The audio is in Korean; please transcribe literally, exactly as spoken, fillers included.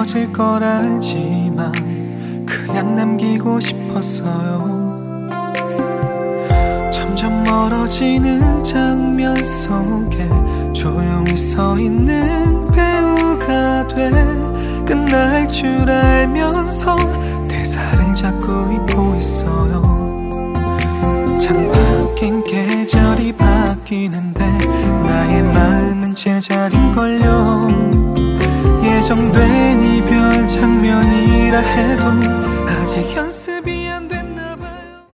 헤어질 걸 알지만 그냥 남기고 싶었어요. 점점 멀어지는 장면 속에 조용히 서 있는 배우가 돼 끝날 줄 알면서 대사를 자꾸 잊고 있어요. 창밖엔 계절이 바뀌는데 나의 마음은 제자리인걸요. 예정된 이별 장면이라 해도 아직 연습